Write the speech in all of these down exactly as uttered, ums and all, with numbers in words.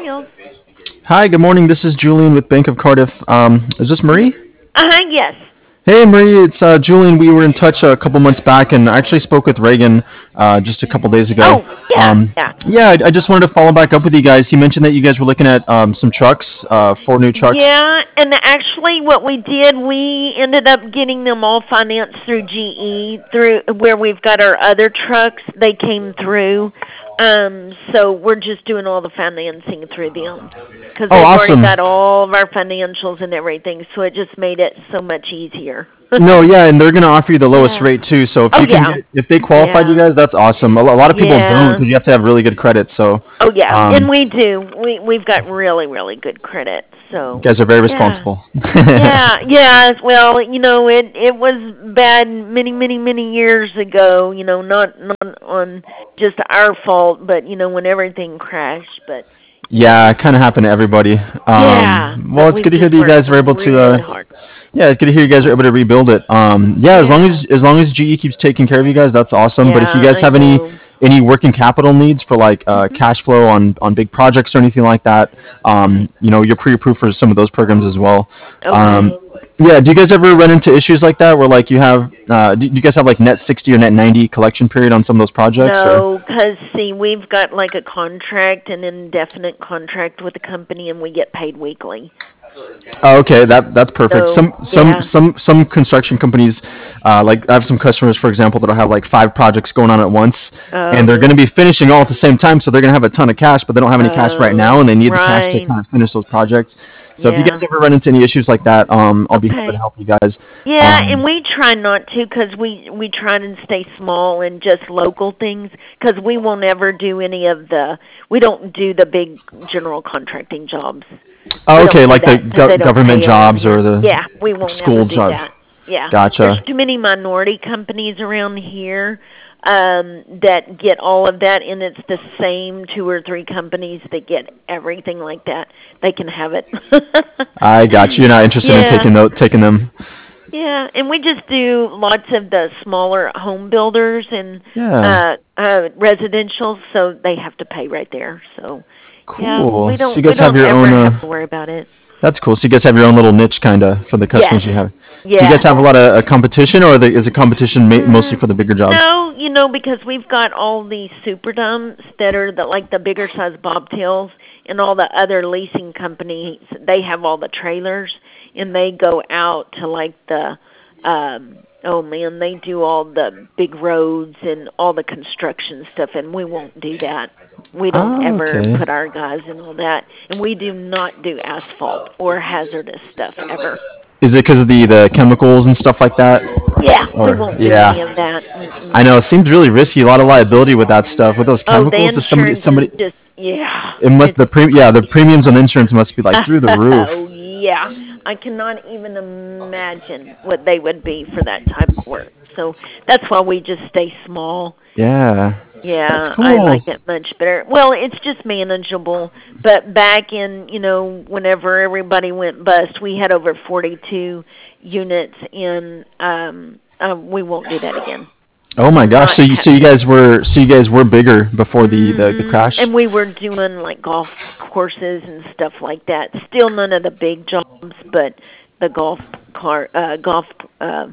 Sales. Hi, good morning. This is Julian with Bank of Cardiff. Um, is this Marie? Uh huh. Yes. Hey, Marie, it's uh, Julian. We were in touch a couple months back, and I actually spoke with Reagan uh, just a couple days ago. Oh, yeah, Um, yeah, yeah, I, I just wanted to follow back up with you guys. He mentioned that you guys were looking at um, some trucks, uh, four new trucks. yeah. And actually, what we did, we ended up getting them all financed through G E, through where we've got our other trucks. They came through. Um, so we're just doing all the financing through them because Oh, they've already awesome. got all of our financials and everything. So it just made it so much easier. No, yeah, and they're gonna offer you the lowest Yeah. rate too. So if Oh you can yeah. get, if they qualified you Yeah. guys, that's awesome. A, lo- a lot of people don't Yeah. because you have to have really good credit. So, Oh yeah, and um, we do. We we've got really really good credit. you So guys are very yeah, responsible. yeah, yeah. Well, you know, it it was bad many many many years ago. You know, not not on just our fault, but you know when everything crashed. But you Yeah, know, it kind of happened to everybody. yeah. Um, well, But it's we've good to hear just that you worked guys were able to. really Uh, hard. yeah, it's good to hear you guys are able to rebuild it. Um, yeah, as long Yeah, as as long as G E keeps taking care of you guys, that's awesome. But if you yeah. guys I have any know. any working capital needs for like uh, Mhm. cash flow on on big projects or anything like that, um, you know, you're pre-approved for some of those programs as well. Um, Okay. yeah, do you guys ever run into issues like that where like you have uh, do you guys have like net sixty or net ninety collection period on some of those projects or? No, because see, we've got like a contract, an indefinite contract with the company, and we get paid weekly. Oh, okay, that that's perfect. So Some some yeah. some some construction companies, uh, like I have some customers, for example, that'll have like five projects going on at once, and they're going to Oh. be finishing all at the same time. So they're going to have a ton of cash, but they don't have any cash right now, Oh. and they need the cash to Right. kind of finish those projects. So if you guys Yeah. ever run into any issues like that, um, I'll be happy to Okay. help you guys. Yeah, and Um, we try not to because we we try to stay small and just local things because we will never do any of the we don't do the big general contracting jobs. We oh, don't okay, do like the that because go- they don't government pay around jobs or here. the Yeah, we won't ever school do jobs. that. Yeah, there's Gotcha. too many minority companies around here um that get all of that, and it's the same two or three companies that get everything like that. They can have it. I got you. You're not interested in Yeah. taking tho- taking them. Yeah, and we just do lots of the smaller home builders and Yeah. uh uh residential, so they have to pay right there. So, yeah, Cool. we So you don't we guys have don't your ever own. have Uh, to worry about it. That's cool. So you guys have your own little niche, kind of, for the Yes. customers you have. Do you guys Yes. have a lot of uh, competition, or the, is the competition ma- mostly Mm, for the bigger jobs? no, you know, because we've got all these super dumps that are the like the bigger size bobtails, and all the other leasing companies, they have all the trailers, and they go out to like the um oh man, they do all the big roads and all the construction stuff, and we won't do that. We don't Oh, ever okay. put our guys in all that, and we do not do asphalt or hazardous stuff ever. Is it because of the, the chemicals and stuff like that? Yeah, we Or, won't do any of yeah. that. I Mm-mm. know, it seems really risky, a lot of liability with that stuff. With those Oh, the chemicals, does somebody, insurance is somebody, just yeah, it must, it's the pre, yeah, the crazy. premiums on insurance must be like through the roof. Oh yeah, I cannot even imagine what they would be for that type of work. So that's why we just stay small. Yeah. That's Yeah, I cool. like it much better. Well, it's just manageable. But back in, you know, whenever everybody went bust, we had over forty-two units, and um, uh, we won't do that again. Oh my gosh, Not so you, so you happening. guys were, so you guys were bigger before the, the, the Mhm. crash? And we were doing like golf courses and stuff like that. Still none of the big jobs, but the golf car, uh, golf, uh,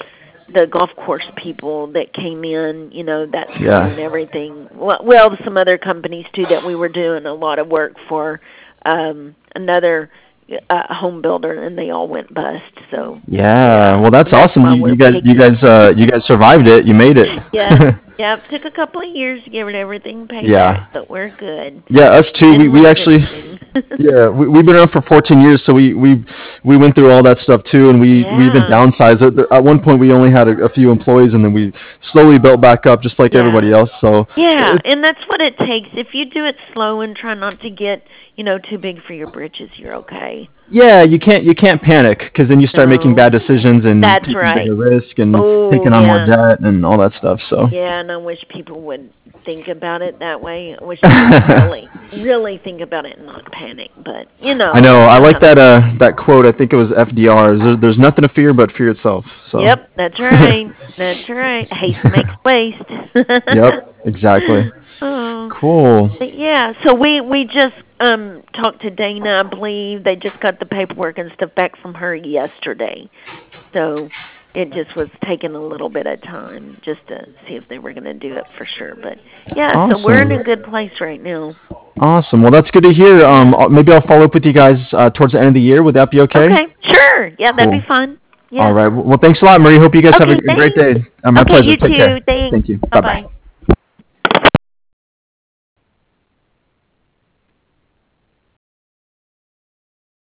the golf course people that came in, you know, that school Yeah. and everything. Well, well, some other companies too that we were doing a lot of work for. Um, another uh, home builder, and they all went bust. So Yeah, yeah, well, that's and that's awesome. why You, we're you guys, you picky. guys, uh, you guys survived it. You made it. Yeah, yeah. It took a couple of years to get everything paid back, Yeah, but we're good. yeah. Us too. We, And we we're actually, finishing. yeah, we, we've been around for fourteen years, so we, we, we went through all that stuff too, and we, we even Yeah, downsized. At, at one point, we only had a, a few employees, and then we slowly built back up, just like yeah, everybody else. So yeah. it's And that's what it takes. If you do it slow and try not to get, you know, too big for your britches, you're okay. yeah, you can't you can't panic because then you start making No, bad decisions and that's taking right. bigger risk and Oh, taking on more yeah. debt and all that stuff. So. Yeah, and I wish people would think about it that way. I wish people would really, really think about it and not panic. But, you I know, know. I you know like how that that goes. uh that quote. I think it was F D R. There's, there's nothing to fear but fear itself. So. Yep, that's right. That's right. Haste makes waste. Yep. Exactly. Oh, Cool. but yeah. So we we just um talked to Dana, I believe. They just got the paperwork and stuff back from her yesterday. So it just was taking a little bit of time just to see if they were going to do it for sure. But yeah, Awesome. so we're in a good place right now. Awesome. Well, that's good to hear. Um, I'll- maybe I'll follow up with you guys uh, towards the end of the year. Would that be okay? Okay, sure. Yeah, that'd Cool. be fun. Yeah. All right. Well, thanks a lot, Marie. Hope you guys have Okay, a, a great day. thanks. Uh, my Okay, pleasure. you Take too. care. Thanks. Thank you. Bye Bye-bye. bye.